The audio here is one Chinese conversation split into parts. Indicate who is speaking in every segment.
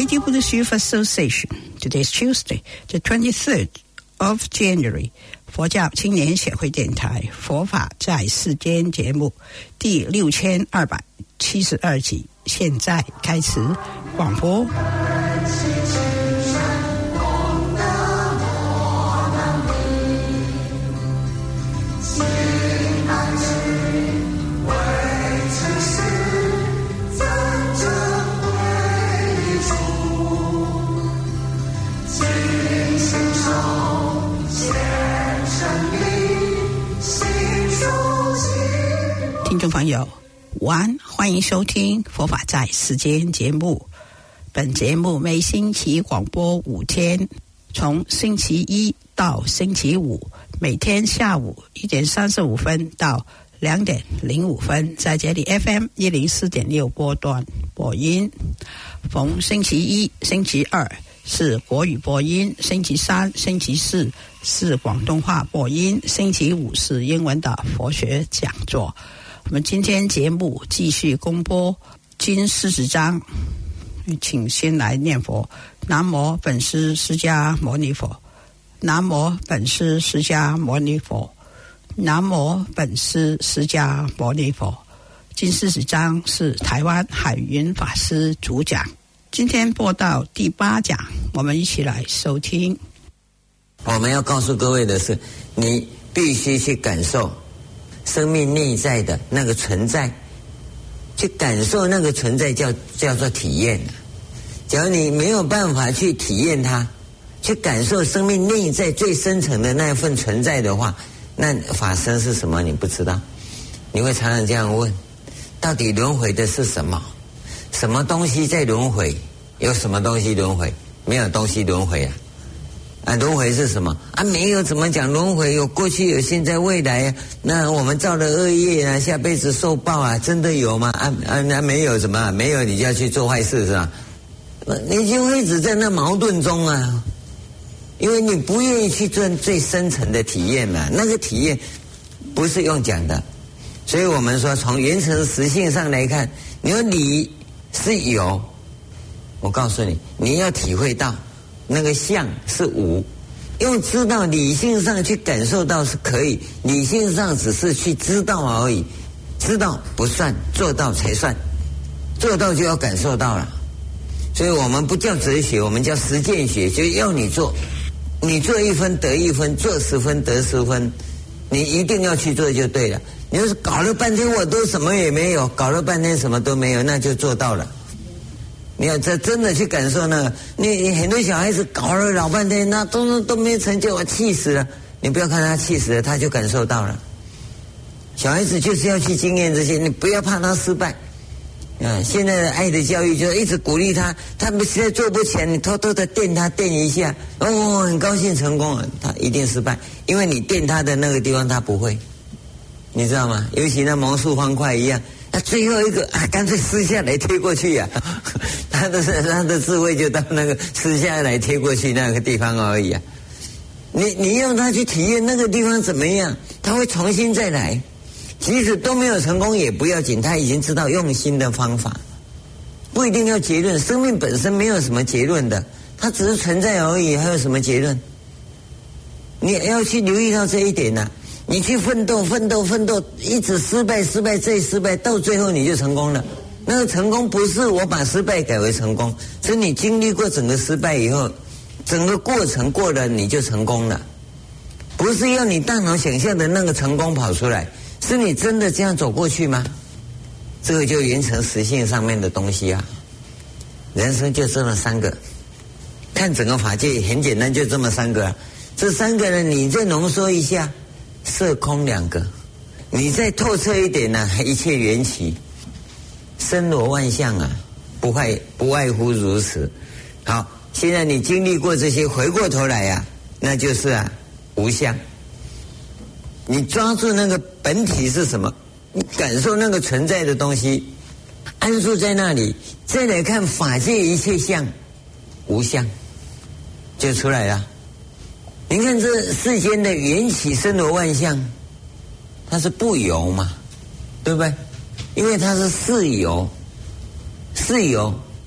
Speaker 1: Radio Buddhist Youth Association. Today is Tuesday, the 23rd of January. 佛教青年协会电台佛法在世间节目第6272集，现在开始广播。听众朋友午安，欢迎收听佛法在世间节目。本节目每星期广播5天，从星期一到星期五，每天下午1点35分到2点05分，在这里 FM 104.6波段播音。逢星期一、星期二是国语播音，星期三、星期四是广东话播音，星期五是英文的佛学讲座。我们今天节目继续公播经40章，请先来念佛。南无本师释迦牟尼佛，南无本师释迦牟尼佛，南无本师释迦牟尼佛。经40章是台湾海云法师主讲，今天播到第8讲，我们一起来收听。
Speaker 2: 我们要告诉各位的是，你必须去感受生命内在的那个存在，去感受那个存在叫做体验。假如你没有办法去体验它，去感受生命内在最深层的那份存在的话，那法身是什么你不知道。你会常常这样问，到底轮回的是什么？什么东西在轮回？有什么东西轮回？没有东西轮回啊，轮回是什么啊？没有怎么讲轮回？有过去，有现在，未来啊。那我们造了恶业啊，下辈子受报啊，真的有吗？那没有什么？没有你就要去做坏事是吧？你就一直在那矛盾中啊，因为你不愿意去做最深层的体验嘛。那个体验不是用讲的，所以我们说从原成实性上来看，你说理是有，我告诉你，你要体会到。那个相是无，用知道理性上去感受到是可以，理性上只是去知道而已，知道不算，做到才算，做到就要感受到了。所以我们不叫哲学，我们叫实践学，就要你做，你做1分得1分，做10分得10分，你一定要去做就对了。你要是搞了半天我都什么也没有，搞了半天什么都没有，那就做到了。你要真的去感受那个，你很多小孩子搞了老半天，那都没成就，我气死了。你不要看他气死了，他就感受到了。小孩子就是要去经验这些，你不要怕他失败。现在的爱的教育就一直鼓励他，他们实在做不起来，你偷偷的电他电一下，很高兴成功了，他一定失败，因为你电他的那个地方他不会，你知道吗？尤其那魔术方块一样。那最后一个干脆撕下来贴过去他的智慧就到那个撕下来贴过去那个地方而已你让他去体验那个地方怎么样，他会重新再来，即使都没有成功也不要紧，他已经知道用心的方法，不一定要结论，生命本身没有什么结论的，它只是存在而已，还有什么结论？你要去留意到这一点你去奋斗，一直失败，再失败，到最后你就成功了。那个成功不是我把失败改为成功，是你经历过整个失败以后，整个过程过了你就成功了。不是要你大脑想象的那个成功跑出来，是你真的这样走过去吗？这个就原成实性上面的东西人生就这么3个，看整个法界很简单，就这么3个这3个呢，你再浓缩一下，色空2个，你再透彻一点一切缘起，森罗万象不外乎如此。好，现在你经历过这些，回过头来那就是无相。你抓住那个本体是什么，你感受那个存在的东西，安住在那里，再来看法界一切相，无相就出来了。你看这世间的缘起森罗万象，它是不由嘛，对不对？因为它是事由，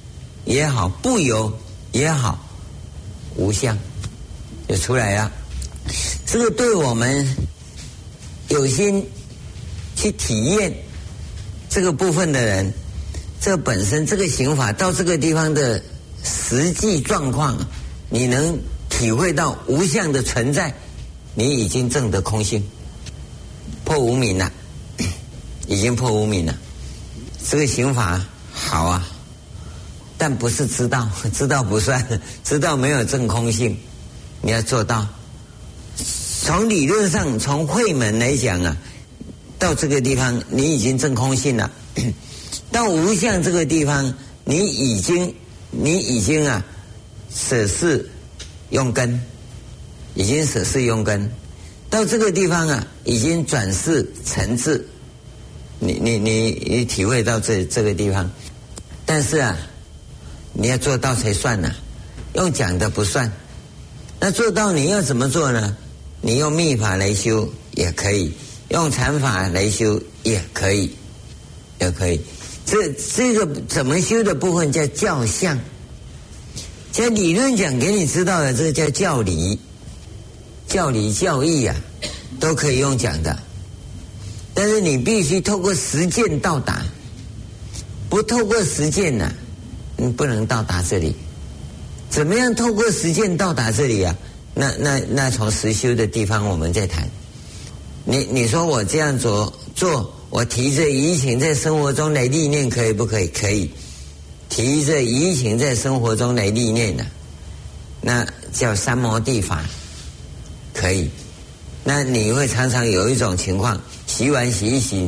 Speaker 2: 也好，不有也好，无相就出来了。这个对我们有心去体验这个部分的人，这本身这个刑法到这个地方的实际状况，你能体会到无相的存在，你已经证得空性，破无明了，已经破无明了。这个刑法好啊，但不是知道，知道不算，知道没有证空性，你要做到。从理论上，从慧门来讲啊，到这个地方你已经证空性了。到无相这个地方，你已经啊舍事用根，已经舍事用根。到这个地方啊，已经转世成智。你体会到这个地方，但是啊，你要做到才算呢，用讲的不算。那做到你要怎么做呢？你用密法来修也可以，用禅法来修也可以，也可以。这个怎么修的部分叫教相，在理论讲给你知道的，这个叫教理，教理教义啊，都可以用讲的。但是你必须透过实践到达，不透过实践呢，你不能到达这里。怎么样透过实践到达这里啊？那从实修的地方我们再谈。你说我这样做，我提着移情在生活中来历练，可以不可以？可以。提着移情在生活中来历练的，那叫三摩地法，可以。那你会常常有一种情况，洗碗洗一洗，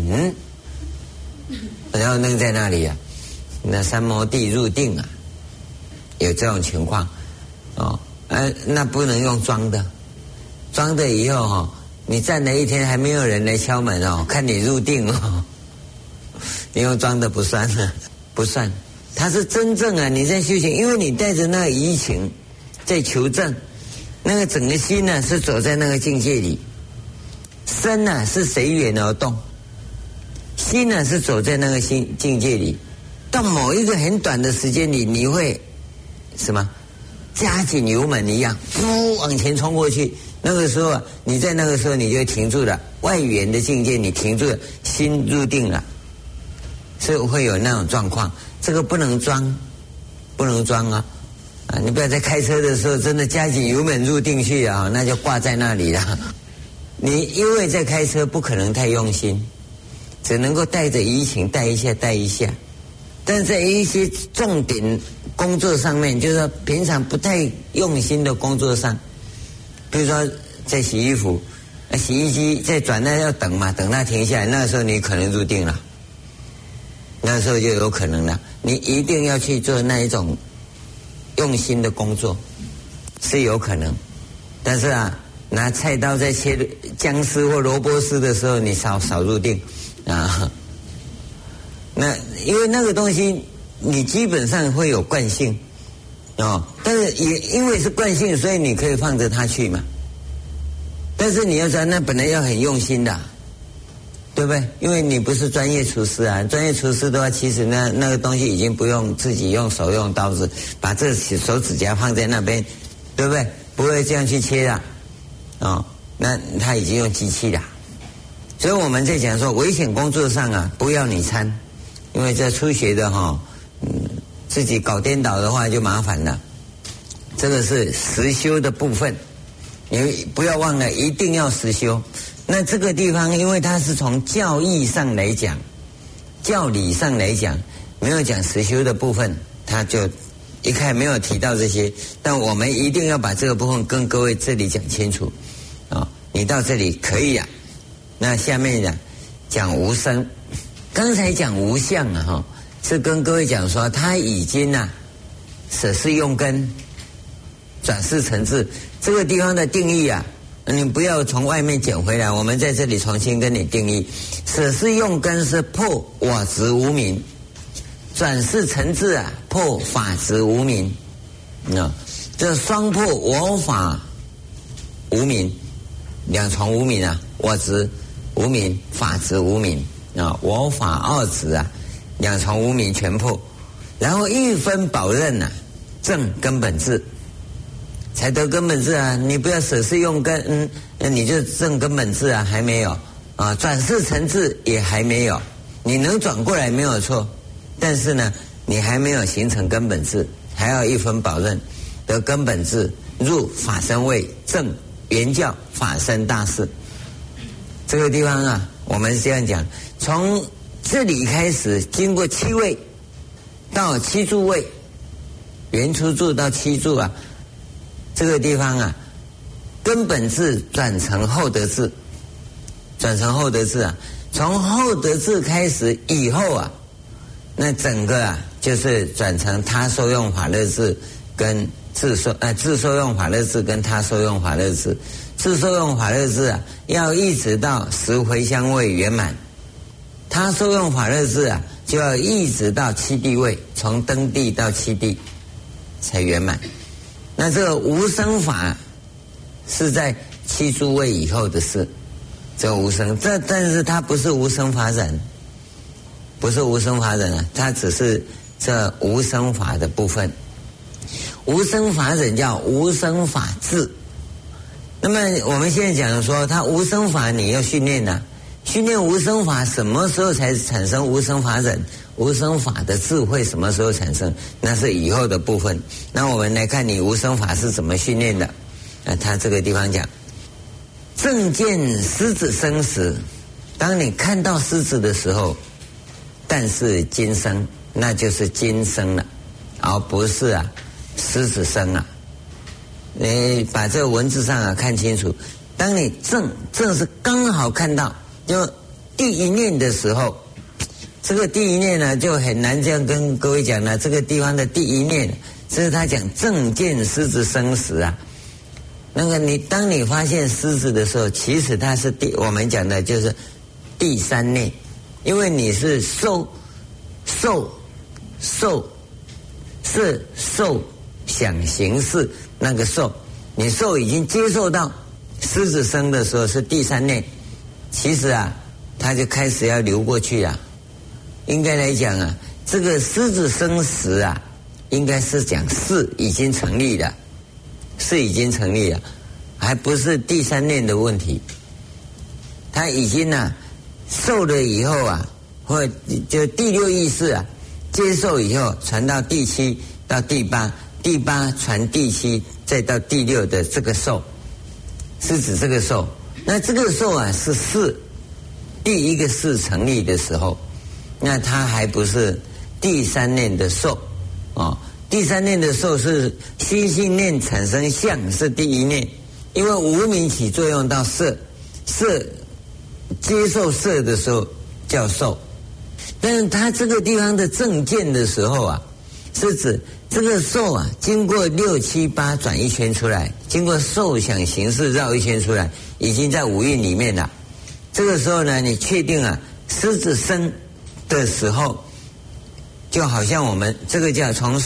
Speaker 2: 然后扔在那里啊，那三摩地入定啊，有这种情况哦。那不能用装的，装的以后哦，你站了一天还没有人来敲门哦，看你入定哦，你用装的不算了，不算。它是真正啊，你在修行，因为你带着那个移情在求证，那个整个心呢是走在那个境界里，身呢是随缘而动，心呢是走在那个境界里。到某一个很短的时间里，你会什么加紧油门一样，往前冲过去。那个时候啊，你在那个时候你就停住了，外缘的境界你停住了，心入定了，所以会有那种状况。这个不能装，不能装啊！你不要在开车的时候真的加紧油门入定去啊，那就挂在那里了。你因为在开车不可能太用心，只能够带着移情带一下。但是在一些重点工作上面，就是说平常不太用心的工作上，比如说在洗衣服，洗衣机在转，那要等嘛，等它停下来，那个时候你可能入定了，那时候就有可能了。你一定要去做那一种用心的工作，是有可能。但是啊，拿菜刀在切姜丝或萝卜丝的时候，你少入定啊。那因为那个东西你基本上会有惯性哦，但是也因为是惯性，所以你可以放着它去嘛。但是你要知道，那本来要很用心的，对不对？因为你不是专业厨师啊，专业厨师的话，其实那个东西已经不用自己用手用刀子把这手指甲放在那边，对不对？不会这样去切的哦。那他已经用机器了，所以我们在讲说危险工作上啊，不要你参，因为这初学的自己搞颠倒的话就麻烦了。这个是实修的部分，你不要忘了，一定要实修。那这个地方，因为它是从教义上来讲，教理上来讲，没有讲实修的部分，它就一开没有提到这些。但我们一定要把这个部分跟各位这里讲清楚啊！你到这里可以啊。那下面讲无生，刚才讲无相啊，是跟各位讲说他已经舍事用根，转世成智。这个地方的定义啊，你不要从外面捡回来，我们在这里重新跟你定义。舍事用根是破我执无明，转世成智啊，破法执无明。这双破我法无明，两重无明啊，我执无明，法执无明啊，我法二执啊，两重无明全破。 然后一分宝刃啊，正根本智，才得根本智啊！你不要舍事用根，你就正根本智啊，还没有啊，转世成智也还没有，你能转过来没有错，但是呢，你还没有形成根本智，还要一分宝刃得根本智，入法身位，正圆教法身大事。这个地方啊，我们是这样讲，从这里开始，经过七位到七住位，原初住到七住啊，这个地方啊，根本智转成后得智，转成后得智啊，从后得智开始以后啊，那整个啊就是转成他受用法乐智跟自受用法乐智跟他受用法乐智，自受用法乐智啊，要一直到十回向位圆满，他受用法乐智啊，就要一直到七地位，从登地到七地才圆满。那这个无生法是在七诸位以后的事，这无生，但是它不是无生法忍，不是无生法忍啊，它只是这无生法的部分。无生法忍叫无生法智。那么我们现在讲说，它无生法你要训练啊，训练无生法什么时候才产生无生法忍？无生法的智慧什么时候产生？那是以后的部分。那我们来看你无生法是怎么训练的。他这个地方讲，正见狮子生时，当你看到狮子的时候，但是今生，那就是今生了，而不是啊狮子生啊。你把这个文字上啊看清楚，当你正是刚好看到，就第一念的时候，这个第一念呢就很难这样跟各位讲了。这个地方的第一念，这是他讲正见狮子生时啊。那个当你发现狮子的时候，其实它是我们讲的就是第三念，因为你是受想行识那个受，你受已经接受到狮子生的时候是第三念，其实啊，它就开始要流过去啊。应该来讲啊，这个狮子生时啊，应该是讲事已经成立了，事已经成立了，还不是第三念的问题。他已经啊受了以后啊，或就第六意识啊接受以后，传到第七到第八，第八传第七，再到第六的这个受，是指这个受。那这个受啊是事，第一个事成立的时候，那它还不是第三念的受哦。第三念的受是心性念产生相，是第一念，因为无明起作用到色接受色的时候叫受。但是它这个地方的正见的时候啊，是指这个受啊经过6、7、8转一圈出来，经过受想行识绕一圈出来，已经在五蕴里面了。这个时候呢，你确定啊狮子生的时候，就好像我们这个叫从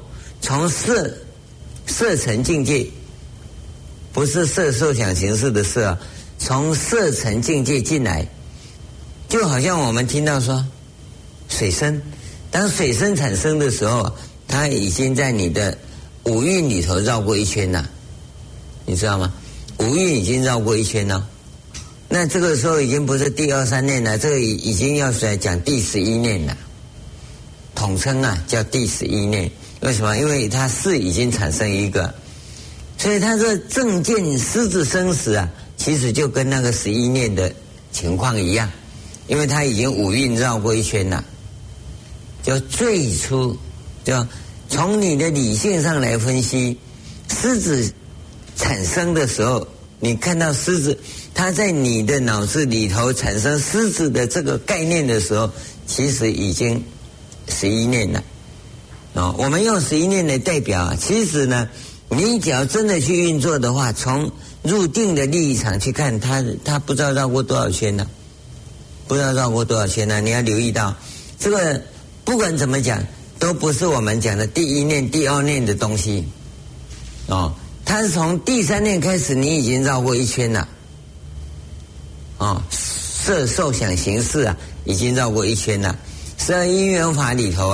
Speaker 2: 色尘境界，不是色受想行识的色啊，从色尘境界进来，就好像我们听到说水生，当水生产生的时候，它已经在你的五蕴里头绕过一圈了，你知道吗？五蕴已经绕过一圈了，那这个时候已经不是第2、3念了，这个已经要来讲第11念了，统称啊叫第11念。为什么？因为它事已经产生一个，所以它这正见狮子生时啊，其实就跟那个11念的情况一样，因为它已经五蕴绕过一圈了。就最初，就从你的理性上来分析，狮子产生的时候，你看到狮子，它在你的脑子里头产生狮子的这个概念的时候，其实已经11念了。我们用11念来代表啊，其实呢，你只要真的去运作的话，从入定的立场去看，它不知道绕过多少圈呢？不知道绕过多少圈呢？你要留意到，这个不管怎么讲，都不是我们讲的第1念、第2念的东西哦。它是从第3念开始，你已经绕过一圈了哦。色受想行识啊，已经绕过一圈了。12因缘法里头啊，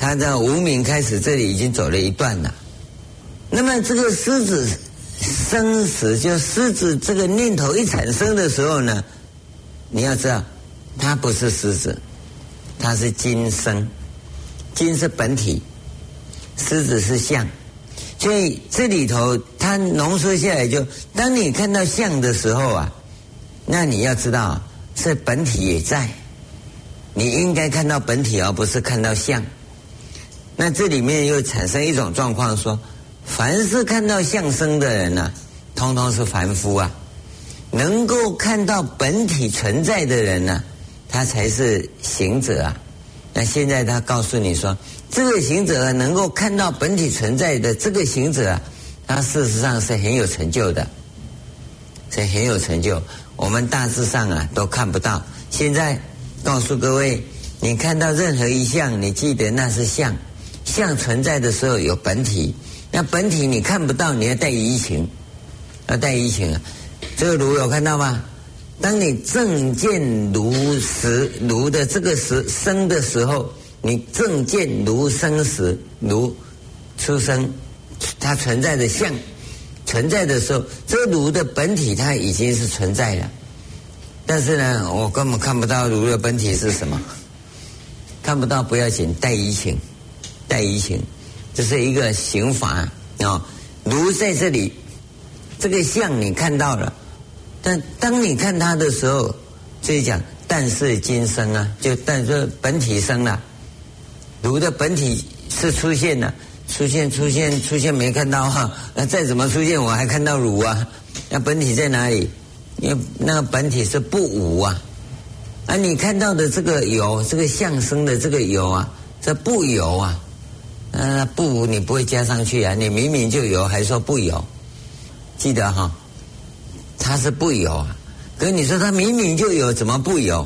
Speaker 2: 他在无明开始这里已经走了一段了。那么这个狮子生死，就狮子这个念头一产生的时候呢，你要知道，它不是狮子，它是金生。金是本体，狮子是相。所以这里头它浓缩下来就，当你看到相的时候啊，那你要知道是本体也在，你应该看到本体而不是看到相。那这里面又产生一种状况说，凡是看到相生的人啊，通通是凡夫啊。能够看到本体存在的人呢，他才是行者啊。那现在他告诉你说，这个行者能够看到本体存在的这个行者啊，他事实上是很有成就的，是很有成就。我们大致上啊都看不到。现在告诉各位，你看到任何一相，你记得那是相。相存在的时候有本体，那本体你看不到，你要带移情，要带移情啊。这个炉有看到吗？当你正见炉的这个生的时候，你正见炉生时，炉出生，它存在的相存在的时候，这个炉的本体它已经是存在了。但是呢，我根本看不到炉的本体是什么，看不到不要紧，带移情，带移情，这是一个刑法啊。炉在这里，这个相你看到了。但当你看它的时候，所以讲但是今生啊，就但是本体生了，炉的本体是出现了，出现没看到啊，那再怎么出现我还看到炉啊，那本体在哪里？因为那个本体是不无啊，啊你看到的这个有，这个相生的这个有啊，这不有啊，不无你不会加上去啊，你明明就有还说不有，记得哈。他是不有啊，可是你说他明明就有，怎么不有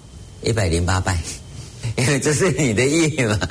Speaker 2: ？108拜，因为这是你的业嘛。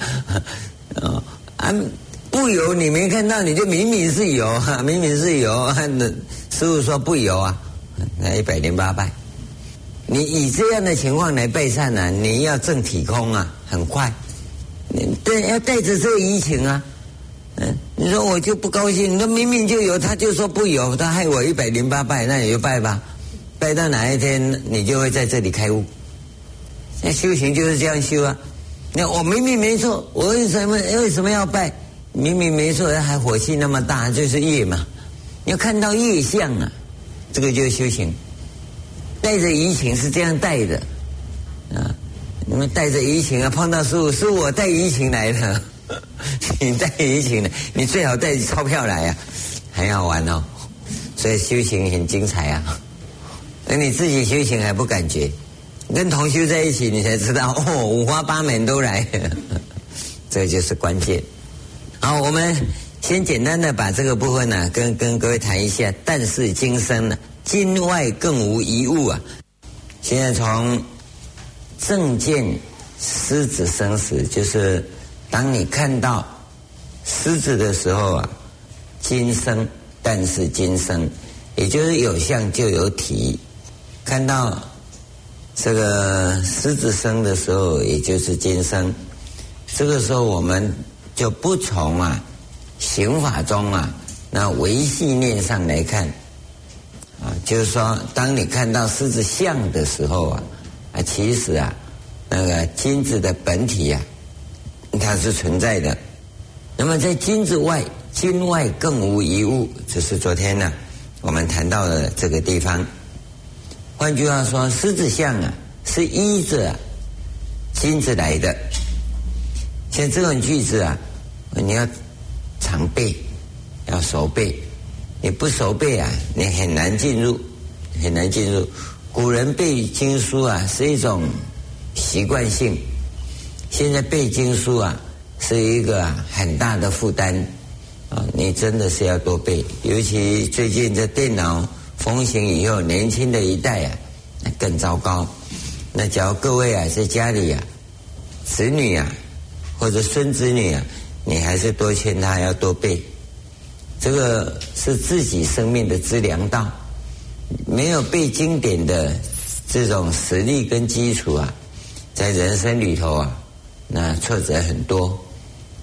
Speaker 2: 不有你没看到，你就明明是有啊，明明是有。师父说不有啊，那108拜。你以这样的情况来拜忏呢，你要证体空啊，很快。要带着这个移情啊。你说我就不高兴，你说明明就有，他就说不有，他害我108拜，那你就拜吧，拜到哪一天你就会在这里开悟。那修行就是这样修啊。那我明明没错，我为什么要拜？明明没错，还火气那么大，就是业嘛。你要看到业相啊，这个就是修行。带着移情是这样带的啊，你们带着移情啊，碰到师父，是我带移情来的。你带移情的，你最好带钞票来啊，很好玩哦。所以修行很精彩啊。而你自己修行还不感觉，跟同修在一起，你才知道哦，五花八门都来，这就是关键。好，我们先简单的把这个部分呢，跟各位谈一下。但是今生呢，今外更无一物啊。现在从正见狮子生死，就是当你看到狮子的时候啊，今生，但是今生，也就是有相就有体。看到这个狮子生的时候，也就是今生。这个时候我们就不从刑法中那唯系念上来看就是说，当你看到狮子相的时候其实那个金子的本体它是存在的。那么在金子外，金外更无一物，这是昨天呢我们谈到的这个地方。换句话说，狮子相是依着金子来的。像这种句子你要常背，要熟背。你不熟背你很难进入，很难进入。古人背经书是一种习惯性，现在背经书是一个很大的负担你真的是要多背。尤其最近这电脑风行以后，年轻的一代更糟糕。那假如各位在家里子女或者孙子女你还是多劝他要多背。这个是自己生命的资粮道，没有背经典的这种实力跟基础在人生里头那挫折很多。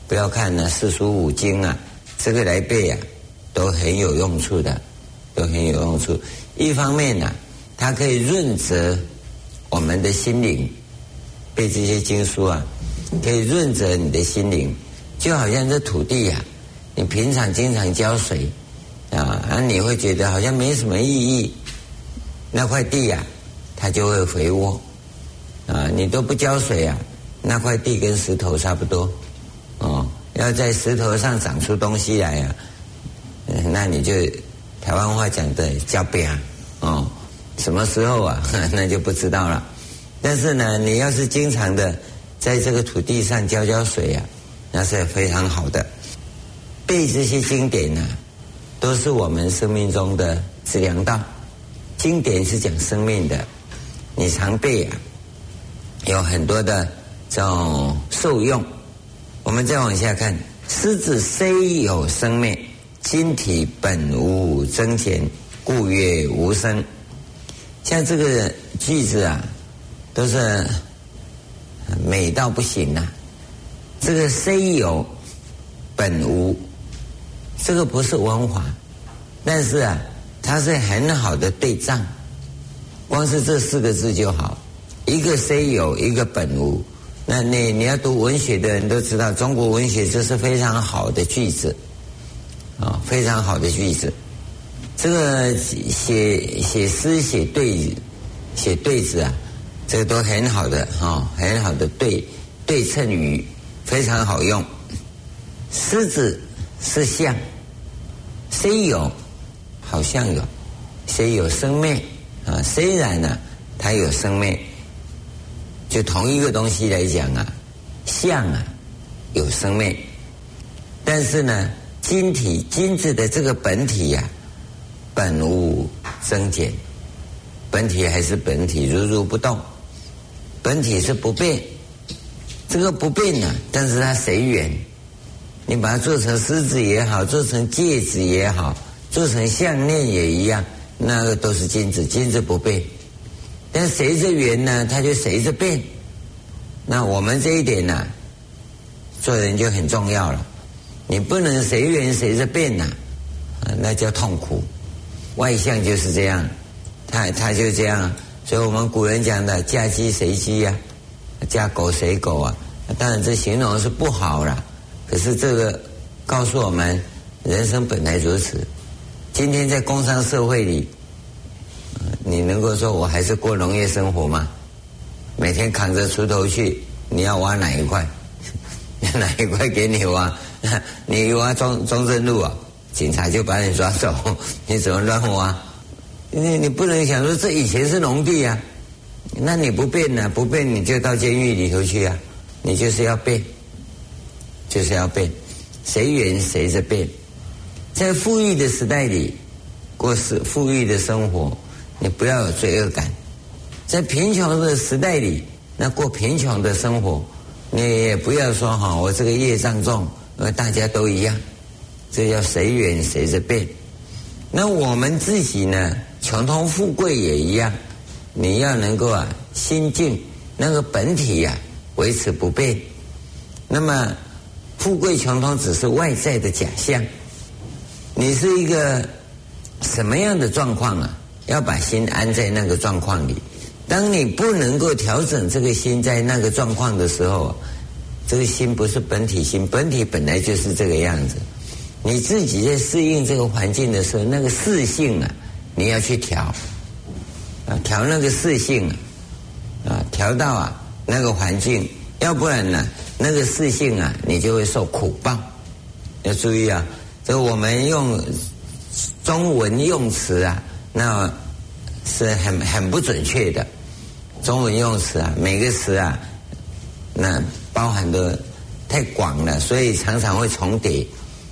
Speaker 2: 不要看呢四书五经啊，这个来背啊，都很有用处的，都很有用处。一方面呢，它可以润泽我们的心灵，背这些经书啊，可以润泽你的心灵，就好像这土地啊，你平常经常浇水啊，你会觉得好像没什么意义，那块地啊，它就会肥沃啊。你都不浇水啊，那块地跟石头差不多哦。要在石头上长出东西来啊，那你就台湾话讲的浇饼哦。什么时候啊，那就不知道了。但是呢，你要是经常的在这个土地上浇水啊，那是非常好的。背这些经典啊，都是我们生命中的资粮道。经典是讲生命的，你常背啊，有很多的这种受用。我们再往下看，狮子虽有生灭，今体本无增减，故曰无生。像这个句子啊，都是美到不行啊。这个虽有本无，这个不是文法，但是啊，它是很好的对仗。光是这4个字就好，一个虽有，一个本无。那你要读文学的人都知道，中国文学这是非常好的句子啊，非常好的句子。这个写诗写对子啊，这个都很好的很好的对称语，非常好用。狮子是象，虽有好像有，虽有生灭啊，虽然呢它有生灭，就同一个东西来讲啊，象啊有生灭，但是呢金子的这个本体呀，本无增减，本体还是本体，如如不动，本体是不变。这个不变呢，但是它随缘，你把它做成狮子也好，做成戒指也好，做成项链也一样，那个都是金子不变。但随着缘呢，它就随着变。那我们这一点呢，做人就很重要了，你不能随缘随着变呐，那叫痛苦。外相就是这样，他就这样，所以我们古人讲的嫁鸡随鸡啊，嫁狗随狗啊，当然这形容是不好啦，可是这个告诉我们，人生本来如此。今天在工商社会里，你能够说我还是过农业生活吗？每天扛着锄头去，你要挖哪一块？哪一块给你挖？你挖中正路啊，警察就把你抓走，你怎么乱挖？你不能想说这以前是农地啊，那你不变呢？不变你就到监狱里头去啊！你就是要变，就是要变，随缘随着变。在富裕的时代里过富裕的生活，你不要有罪恶感。在贫穷的时代里，那过贫穷的生活，你也不要说我这个业障重，大家都一样，这叫随缘随着变。那我们自己呢，穷通富贵也一样，你要能够心境那个本体维持不变。那么富贵穷通只是外在的假象，你是一个什么样的状况啊？要把心安在那个状况里。当你不能够调整这个心在那个状况的时候，这个心不是本体心，本体本来就是这个样子。你自己在适应这个环境的时候，那个适性你要去调调那个适性调到那个环境，要不然呢那个适性你就会受苦报。要注意这我们用中文用词那是很不准确的。中文用词每个词那包含的太广了，所以常常会重叠。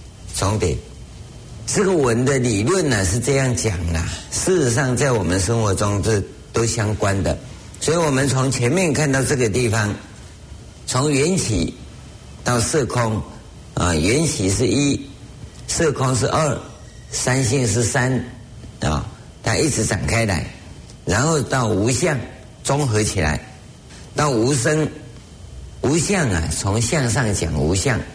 Speaker 2: 这个文的理论是这样讲的，事实上在我们生活中这都相关的。所以我们从前面看到这个地方，从缘起到色空缘起是1，色空是2，三性是3它一直展开来，然后到无相综合起来，到无生。无相从相上讲无相，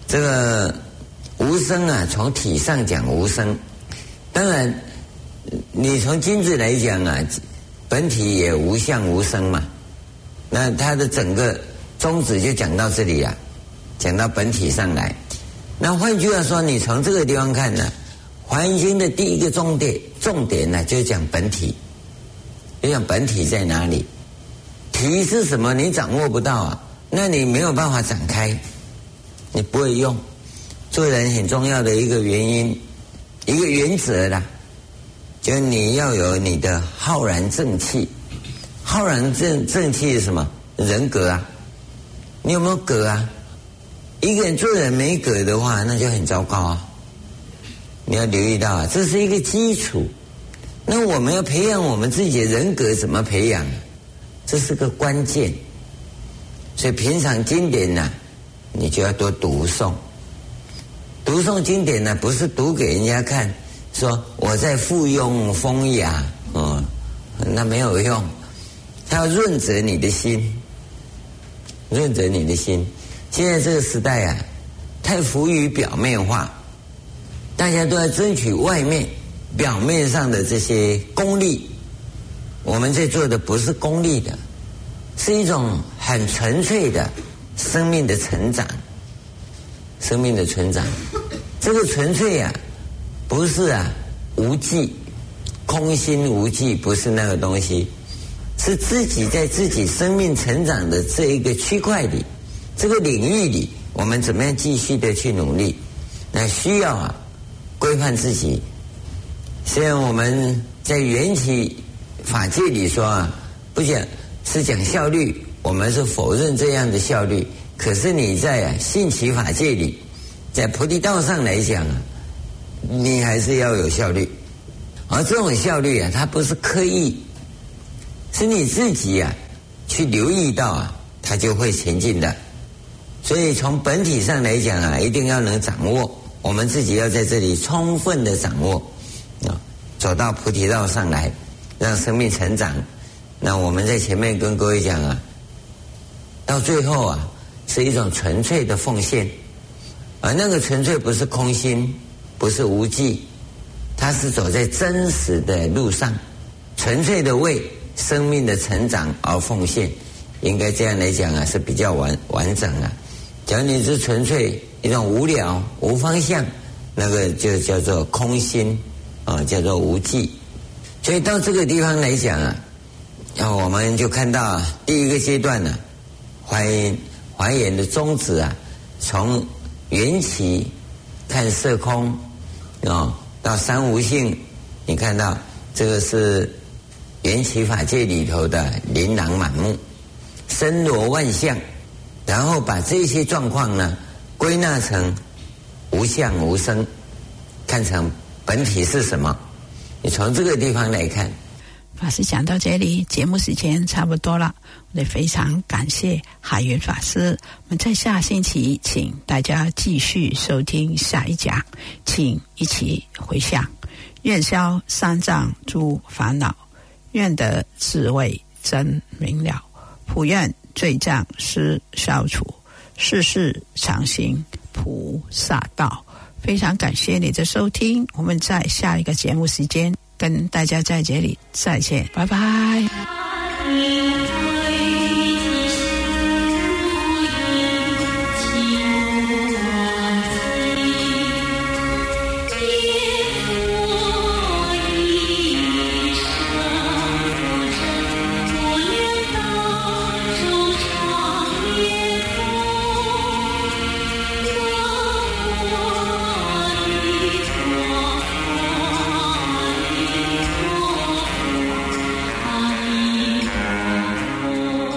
Speaker 2: 这个无生啊，从体上讲无生，当然你从经字来讲啊，本体也无相无生嘛。那它的整个宗旨就讲到这里啊，讲到本体上来。那换句话说，你从这个地方看呢，华严经的第一个重点呢，就是讲本体，就讲本体在哪里。体是什么？你掌握不到啊，那你没有办法展开，你不会用。做人很重要的一个原因，一个原则啦，就是你要有你的浩然正气。浩然正气是什么？人格啊，你有没有格啊？一个人做人没格的话，那就很糟糕啊。你要留意到啊，这是一个基础。那我们要培养我们自己的人格，怎么培养？这是个关键。所以平常经典呢，你就要多读诵。读诵经典呢，不是读给人家看，说我在附庸风雅，那没有用。它要润泽你的心，润泽你的心。现在这个时代啊，太浮于表面化，大家都在争取外面表面上的这些功利。我们在做的不是功利的，是一种很纯粹的生命的成长。生命的成长，这个纯粹啊，不是啊无记，空心无记，不是那个东西，是自己在自己生命成长的这一个区块里，这个领域里，我们怎么样继续的去努力？那需要啊规范自己。虽然我们在缘起法界里说啊，不讲是讲效率，我们是否认这样的效率。可是你在性起法界里，在菩提道上来讲啊，你还是要有效率。而这种效率啊，它不是刻意，是你自己啊去留意到啊，它就会前进的。所以从本体上来讲啊，一定要能掌握，我们自己要在这里充分的掌握啊，走到菩提道上来，让生命成长。那我们在前面跟各位讲啊，到最后啊，是一种纯粹的奉献，而那个纯粹不是空心，不是无记，它是走在真实的路上，纯粹的为生命的成长而奉献。应该这样来讲啊，是比较完整啊。假如你是纯粹一种无聊无方向，那个就叫做空心啊，叫做无记。所以到这个地方来讲啊，我们就看到啊，第一个阶段呢，华严的宗旨啊，从缘起看色空到三无性，你看到这个是缘起法界里头的琳琅满目、森罗万象，然后把这些状况呢归纳成无相无生，看成本体是什么。你从这个地方来看。
Speaker 1: 法师讲到这里，节目时间差不多了，我也非常感谢海云法师。我们在下星期请大家继续收听下一讲，请一起回向：愿消三障诸烦恼，愿得智慧真明了，普愿罪障悉消除，世世常行菩萨道。非常感谢你的收听，我们在下一个节目时间跟大家在这里再见，拜拜。